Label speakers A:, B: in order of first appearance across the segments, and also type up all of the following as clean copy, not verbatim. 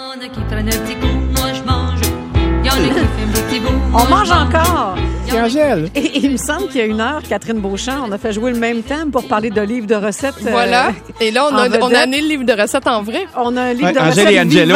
A: en a qui prennent un petit coup, moi je mange. Il y en a qui fument des petits bouts.
B: On mange encore.
C: C'est un gel.
B: Et il me semble qu'il y a une heure, Catherine Beauchamp, on a fait jouer le même thème pour parler de livres de recettes.
D: Voilà. Et là, on a amené le livre de recettes en vrai.
B: On a un livre de
C: Angèle
B: recettes
C: et Angelo.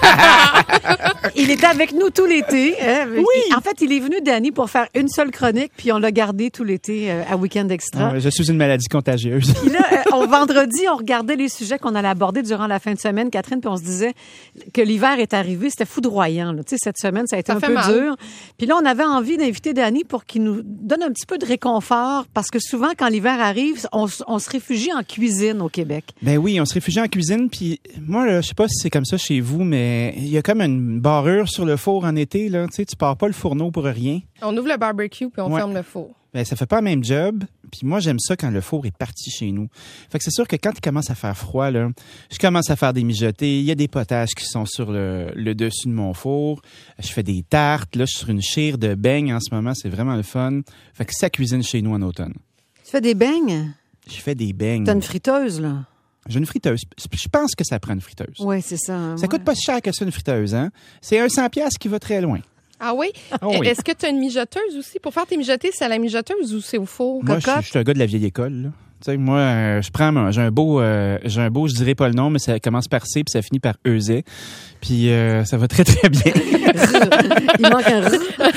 B: Il était avec nous tout l'été.
C: Oui.
B: En fait, il est venu, Danny, pour faire une seule chronique, puis on l'a gardé tout l'été à Week-end Extra.
C: Je suis une maladie contagieuse.
B: Puis là, vendredi, on regardait les sujets qu'on allait aborder durant la fin de semaine, Catherine, puis on se disait que l'hiver est arrivé. C'était foudroyant. Là. Tu sais, cette semaine, ça a été un peu dur. Puis là, on avait envie d'inviter Danny pour qu'il nous donne un petit peu de réconfort, parce que souvent, quand l'hiver arrive, on se réfugie en cuisine au Québec.
C: Ben oui, on se réfugie en cuisine, puis moi, là, je sais pas si c'est comme ça chez vous, mais il y a comme une barrure sur le four en été, là. Tu sais, tu pars pas le fourneau pour rien.
D: On ouvre le barbecue puis on ferme le four.
C: Ben, ça fait pas le même job. Puis moi, j'aime ça quand le four est parti chez nous. Fait que c'est sûr que quand il commence à faire froid, là, je commence à faire des mijotés. Il y a des potages qui sont sur le dessus de mon four. Je fais des tartes. Là, je suis sur une chire de beignes en ce moment. C'est vraiment le fun. Fait que ça cuisine chez nous en automne.
B: Tu fais des beignes?
C: Je fais des beignes.
B: T'as une friteuse, là?
C: J'ai une friteuse. Je pense que ça prend une friteuse.
B: Oui, c'est ça. Hein,
C: ça coûte pas si cher que ça, une friteuse, hein? C'est un 100$ qui va très loin.
D: Ah oui?
C: Oh oui.
D: Est-ce que tu as une mijoteuse aussi? Pour faire tes mijotés, c'est à la mijoteuse ou c'est au four?
C: Moi, je suis un gars de la vieille école, là. Tu sais, moi, j'ai un beau, je dirais pas le nom, mais ça commence par C puis ça finit par EZ. Puis ça va très, très bien.
B: Il manque un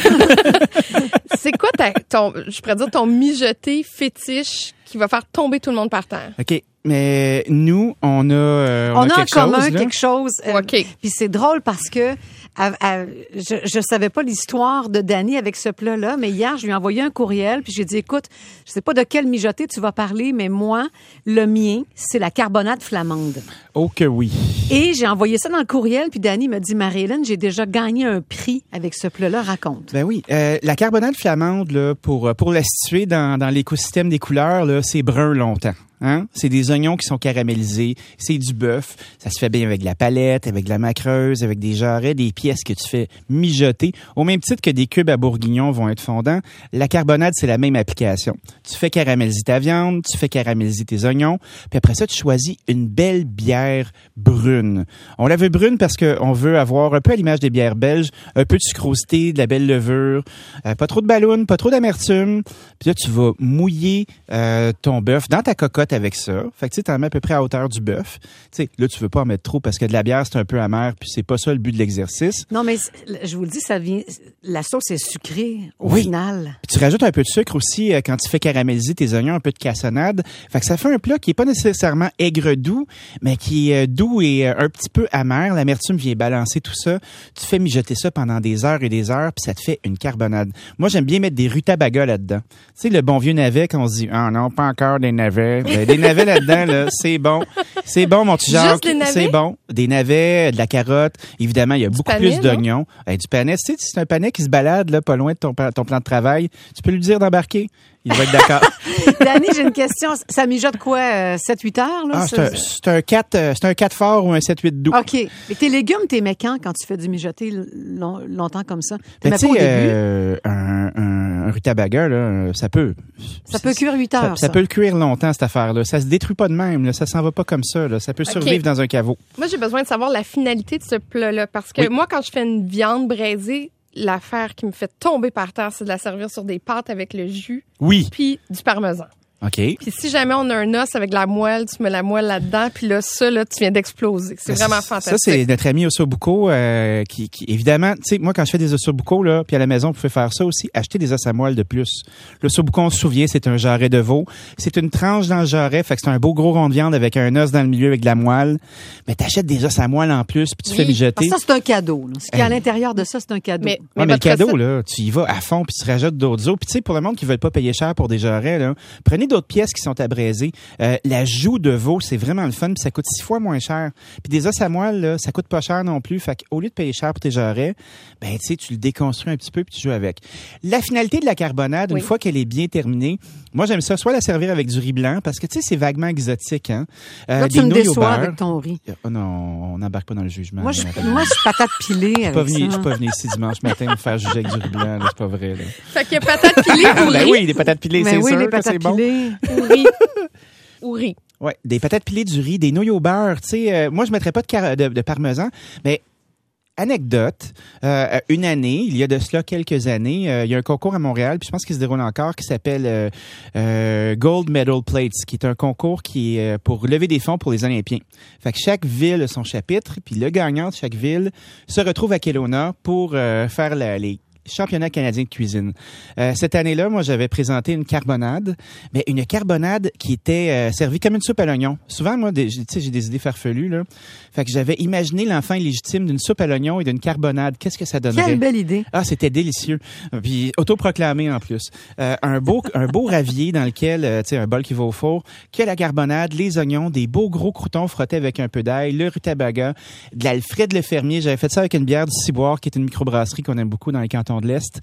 D: C'est quoi je pourrais dire ton mijoté fétiche qui va faire tomber tout le monde par terre?
C: OK. Mais nous, on a
B: en
C: quelque
B: commun
C: chose, là.
B: quelque chose.
D: OK.
B: Puis c'est drôle parce que je savais pas l'histoire de Danny avec ce plat-là, mais hier, je lui ai envoyé un courriel, puis j'ai dit, écoute, je sais pas de quel mijoté tu vas parler, mais moi, le mien, c'est la carbonade flamande.
C: Oh que oui.
B: Et j'ai envoyé ça dans le courriel, puis Danny m'a dit, Marie-Hélène, j'ai déjà gagné un prix avec ce plat-là, raconte.
C: Ben oui, la carbonade flamande, là, pour la situer dans l'écosystème des couleurs, là, c'est brun longtemps. Hein? C'est des oignons qui sont caramélisés, c'est du bœuf, ça se fait bien avec de la palette, avec de la macreuse, avec des jarrets, des pièces que tu fais mijoter. Au même titre que des cubes à bourguignon vont être fondants, la carbonade, c'est la même application. Tu fais caraméliser ta viande, tu fais caraméliser tes oignons, puis après ça, tu choisis une belle bière brune. On la veut brune parce qu'on veut avoir un peu à l'image des bières belges, un peu de sucrosité, de la belle levure, pas trop de ballon, pas trop d'amertume. Puis là, tu vas mouiller ton bœuf dans ta cocotte avec ça. Fait que tu sais, t'en mets à peu près à hauteur du bœuf. Tu sais, là, tu veux pas en mettre trop parce que de la bière, c'est un peu amer, puis c'est pas ça le but de l'exercice.
B: Non, mais je vous le dis, la sauce est sucrée au final.
C: Puis tu rajoutes un peu de sucre aussi quand tu fais caraméliser tes oignons, un peu de cassonade. Fait que ça fait un plat qui est pas nécessairement aigre-doux, mais qui est doux et un petit peu amer. L'amertume vient balancer tout ça. Tu fais mijoter ça pendant des heures et des heures, puis ça te fait une carbonade. Moi, j'aime bien mettre des rutabagas là-dedans. Tu sais, le bon vieux navet qu'on se dit, ah non, pas encore des navets. Ben, des navets là-dedans, là, c'est bon. C'est bon, mon petit Jacques. C'est bon. Des navets, de la carotte. Évidemment, il y a beaucoup plus d'oignons. Du panais. Tu sais, c'est un panais qui se balade là, pas loin de ton plan de travail. Tu peux lui dire d'embarquer. Il va être d'accord.
B: Danny, j'ai une question. Ça mijote quoi? 7-8 heures? Là,
C: c'est un 4 fort ou un 7-8 doux.
B: OK. Et tes légumes, t'es quand tu fais du mijoté longtemps comme ça?
C: Ben, tu sais, un rutabaga, là, ça peut.
B: Ça peut cuire 8 heures.
C: Ça peut le cuire longtemps, cette affaire-là. Ça se détruit pas de même, là. Ça s'en va pas comme ça, là. Ça peut survivre dans un caveau.
D: Moi, j'ai besoin de savoir la finalité de ce plat-là. Parce que moi, quand je fais une viande braisée, l'affaire qui me fait tomber par terre, c'est de la servir sur des pâtes avec le jus.
C: Oui.
D: Puis du parmesan.
C: OK.
D: Puis si jamais on a un os avec de la moelle, tu mets la moelle là-dedans, puis là, ça, là, tu viens d'exploser. C'est vraiment fantastique.
C: Ça, c'est notre ami Ossobuco qui évidemment, tu sais, moi, quand je fais des Ossobuco, là, puis à la maison, vous pouvez faire ça aussi, acheter des os à moelle de plus. L'Ossobuco, on se souvient, c'est un jarret de veau. C'est une tranche dans le jarret, fait que c'est un beau gros rond de viande avec un os dans le milieu avec de la moelle. Mais t'achètes des os à moelle en plus, puis tu fais mijoter.
B: Ça, c'est un cadeau. Là. Ce qu'il y a à l'intérieur de ça, c'est un cadeau.
D: Mais
C: le cadeau, là, tu y vas à fond, puis tu rajoutes d'autres os. Puis tu sais, pour le monde qui veut pas payer cher pour des jarrets, là, prenez d'autres pièces qui sont braisé. La joue de veau, c'est vraiment le fun, puis ça coûte 6 fois moins cher. Puis des os à moelle, là, ça coûte pas cher non plus. Fait qu'au lieu de payer cher pour tes jarrets, ben tu sais, tu le déconstruis un petit peu puis tu joues avec. La finalité de la carbonade, une fois qu'elle est bien terminée, moi j'aime ça, soit la servir avec du riz blanc, parce que tu sais, c'est vaguement exotique, hein.
B: Là, tu me déçois avec ton riz.
C: Oh non, on n'embarque pas dans le jugement.
B: Moi, je suis patate pilée avec ça.
C: Je suis pas venu ici dimanche matin me faire juger avec du riz blanc, là, c'est pas vrai, là.
D: Fait qu'il y a patate pilée ou riz?
C: Ben oui, des patates pilées, c'est sûr que c'est bon.
D: Ou riz. Ou riz.
C: Ouais, des patates pilées, du riz, des nouilles au beurre. Tu sais, moi, je mettrais pas de parmesan, mais Anecdote, une année, il y a de cela quelques années, il y a un concours à Montréal, puis je pense qu'il se déroule encore, qui s'appelle Gold Medal Plates, qui est un concours qui est pour lever des fonds pour les Olympiens. Fait que chaque ville a son chapitre, puis le gagnant de chaque ville se retrouve à Kelowna pour faire les championnat canadien de cuisine. Cette année-là, moi, j'avais présenté une carbonade, mais une carbonade qui était servie comme une soupe à l'oignon. Souvent, moi, j'ai des idées farfelues, là. Fait que j'avais imaginé l'enfant illégitime d'une soupe à l'oignon et d'une carbonade. Qu'est-ce que ça donnerait?
B: Quelle belle idée!
C: Ah, c'était délicieux. Puis autoproclamé en plus. Un beau ravier dans lequel, tu sais, un bol qui va au four, que la carbonade, les oignons, des beaux gros croûtons frottés avec un peu d'ail, le rutabaga, de l'Alfred Le Fermier. J'avais fait ça avec une bière du Ciboire, qui est une microbrasserie qu'on aime beaucoup dans les cantons de l'Est,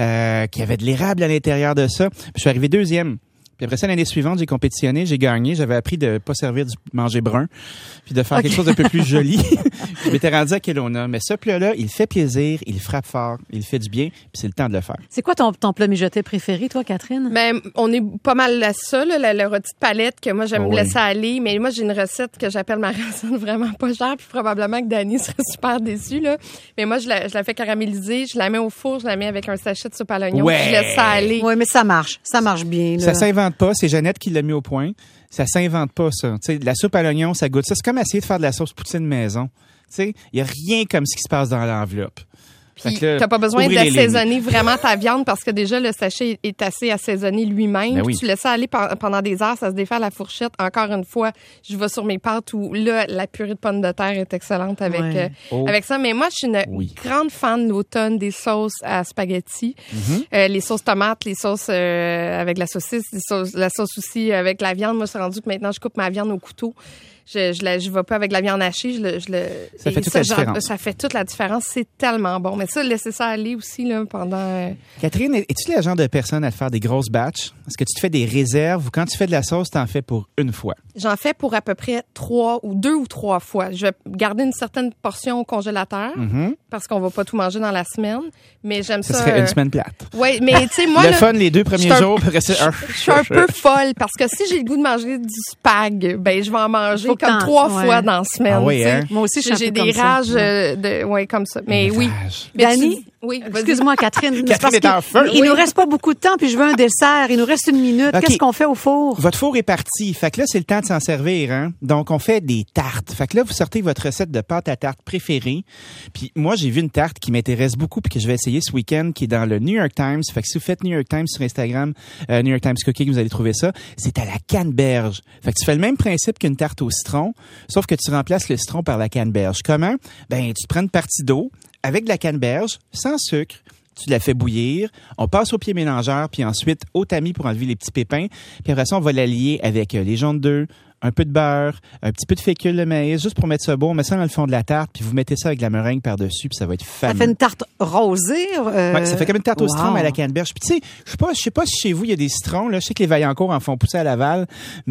C: qui avait de l'érable à l'intérieur de ça. Puis je suis arrivé deuxième. Puis après ça, l'année suivante, j'ai compétitionné, j'ai gagné. J'avais appris de pas servir du manger brun, puis de faire quelque chose d'un peu plus joli. Je m'étais rendu à Kelowna. Mais ce plat-là, il fait plaisir, il frappe fort, il fait du bien, puis c'est le temps de le faire.
B: C'est quoi ton plat mijoté préféré, toi, Catherine?
D: Ben, on est pas mal à ça, là, le rôti de palette, que moi, j'aime laisser aller. Mais moi, j'ai une recette que j'appelle ma recette vraiment pas chère, puis probablement que Dani serait super déçu, là. Mais moi, je la fais caraméliser, je la mets au four, je la mets avec un sachet de soupe à l'oignon, puis je laisse ça aller.
B: Oui, mais ça marche bien, là.
C: Ça s'invente pas, c'est Jeannette qui l'a mis au point. Ça s'invente pas, ça. Tu sais, la soupe à l'oignon, ça goûte ça. C'est comme essayer de faire de la sauce poutine maison. Tu sais, il y a rien comme ce qui se passe dans l'enveloppe.
D: Puis t'as pas besoin d'assaisonner vraiment ta viande parce que déjà le sachet est assez assaisonné lui-même.
C: Ben oui.
D: Tu laisses ça aller pendant des heures, ça se défait à la fourchette. Encore une fois, je vais sur mes pâtes où là la purée de pommes de terre est excellente avec avec ça. Mais moi, je suis une grande fan l'automne des sauces à spaghetti, les sauces tomates, les sauces avec la saucisse, la sauce aussi avec la viande. Moi, c'est rendu que maintenant je coupe ma viande au couteau. Je vais pas avec la viande hachée.
C: Ça fait toute la différence.
D: Ça fait toute la différence. C'est tellement bon. Mais ça, laisser ça aller aussi là, pendant...
C: Catherine, es-tu le genre de personne à te faire des grosses batches? Est-ce que tu te fais des réserves ou quand tu fais de la sauce, t'en fais pour une fois?
D: J'en fais pour à peu près 2 ou 3 fois. Je vais garder une certaine portion au congélateur parce qu'on va pas tout manger dans la semaine. Mais j'aime ça.
C: Ça serait une semaine plate.
D: Oui, mais tu sais, moi...
C: le fun, les 2 premiers jours.
D: Je suis un peu folle parce que si j'ai le goût de manger du spag, ben je vais en manger comme 3 fois dans la semaine.
C: Ah oui, hein?
B: Moi aussi,
D: j'ai des rages comme ça. Mais
C: des
D: oui.
C: rages.
B: Dani?
D: Oui,
B: excuse-moi, Catherine.
C: Catherine est en feu.
B: Il nous reste pas beaucoup de temps, puis je veux un dessert. Il nous reste 1 minute.
C: Okay.
B: Qu'est-ce qu'on fait au four?
C: Votre four est parti. Fait que là, c'est le temps de s'en servir, hein. Donc, on fait des tartes. Fait que là, vous sortez votre recette de pâte à tarte préférée. Puis moi, j'ai vu une tarte qui m'intéresse beaucoup puis que je vais essayer ce week-end, qui est dans le New York Times. Fait que si vous faites New York Times sur Instagram, New York Times Cooking, vous allez trouver ça. C'est à la canneberge. Fait que tu fais le même principe qu'une tarte au citron, sauf que tu remplaces le citron par la canneberge. Comment? Ben, tu prends une partie d'eau avec de la canneberge, sans sucre. Tu la fais bouillir, on passe au pied mélangeur, puis ensuite au tamis pour enlever les petits pépins. Puis après ça, on va la lier avec les jaunes d'œufs, un peu de beurre, un petit peu de fécule de maïs, juste pour mettre ça beau. On met ça dans le fond de la tarte, puis vous mettez ça avec de la meringue par-dessus, puis ça va être fameux.
B: Ça fait une tarte rosée.
C: Ouais, ça fait comme une tarte au citron, mais à la canneberge. Puis tu sais, je sais pas si chez vous, il y a des citrons. Là. Je sais que les Vaillancourt en font pousser à Laval,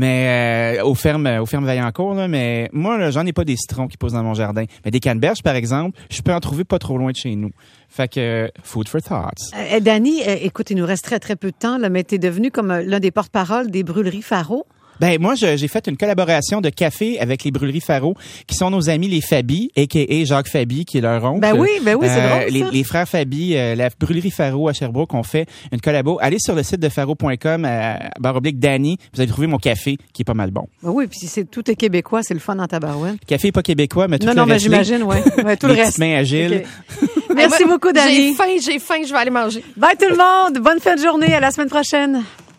C: mais aux fermes Vaillancourt. Là, mais moi, là, j'en ai pas des citrons qui poussent dans mon jardin. Mais des canneberges, par exemple, je peux en trouver pas trop loin de chez nous. Fait que, food for thoughts.
B: Dani, écoute, il nous reste très, très peu de temps, là, mais t'es devenu comme l'un des porte-parole des brûleries Faro.
C: Ben moi, j'ai fait une collaboration de café avec les brûleries Faro, qui sont nos amis les Fabi, a.k.a. Jacques Fabi, qui est leur oncle.
B: Ben oui, c'est drôle, ça.
C: Les frères Fabi, la brûlerie Faro à Sherbrooke, ont fait une collabo. Allez sur le site de faro.com, /Dani, vous allez trouver mon café, qui est pas mal bon.
B: Ben oui, puis tout est québécois, c'est le fun dans ta barouette.
C: Le café est pas québécois, mais tout le reste.
B: Non, mais j'imagine, ouais. Tout le reste.
C: Petites mains agiles.
B: Okay. Merci beaucoup, Dani.
D: J'ai faim, je vais aller manger.
B: Bye tout le monde, bonne fin de journée, à la semaine prochaine.